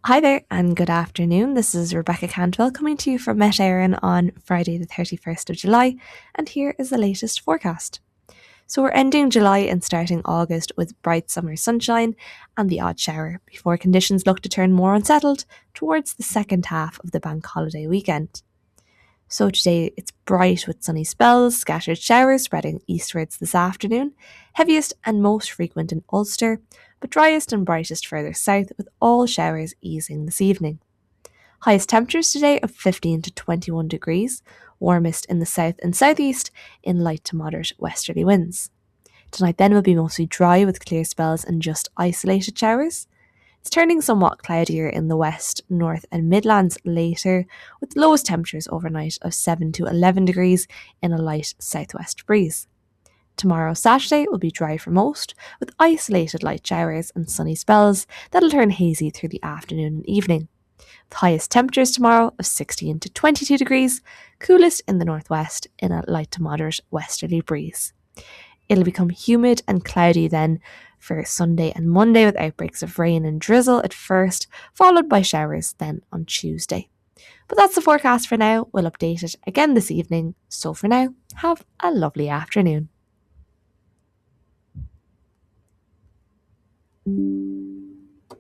Hi there, and good afternoon. This is Rebecca Cantwell coming to you from Met Éireann on Friday, the 31st of July, and here is the latest forecast. So, we're ending July and starting August with bright summer sunshine and the odd shower before conditions look to turn more unsettled towards the second half of the bank holiday weekend. So, today it's bright with sunny spells, scattered showers spreading eastwards this afternoon, heaviest and most frequent in Ulster, but driest and brightest further south, with all showers easing this evening. Highest temperatures today of 15 to 21 degrees, warmest in the south and southeast in light to moderate westerly winds. Tonight then will be mostly dry with clear spells and just isolated showers. It's turning somewhat cloudier in the west, north and Midlands later, with lowest temperatures overnight of 7 to 11 degrees in a light southwest breeze. Tomorrow, Saturday, will be dry for most, with isolated light showers and sunny spells that'll turn hazy through the afternoon and evening. The highest temperatures tomorrow of 16 to 22 degrees, coolest in the northwest in a light to moderate westerly breeze. It'll become humid and cloudy then for Sunday and Monday with outbreaks of rain and drizzle at first, followed by showers then on Tuesday. But that's the forecast for now. We'll update it again this evening. So for now, have a lovely afternoon.